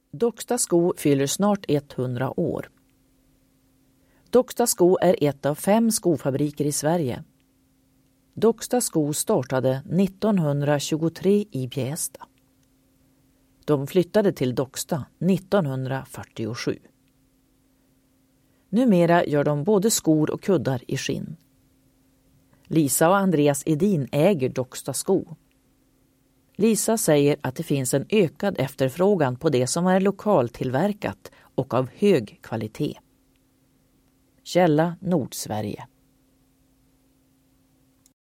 Docksta Sko fyller snart 100 år. Docksta Sko är ett av 5 skofabriker i Sverige. Docksta Sko startade 1923 i Bjästa. De flyttade till Docksta 1947. Numera gör de både skor och kuddar i skinn. Lisa och Andreas Edin äger Docksta Sko. Lisa säger att det finns en ökad efterfrågan på det som är lokaltillverkat och av hög kvalitet. Källa Nordsverige.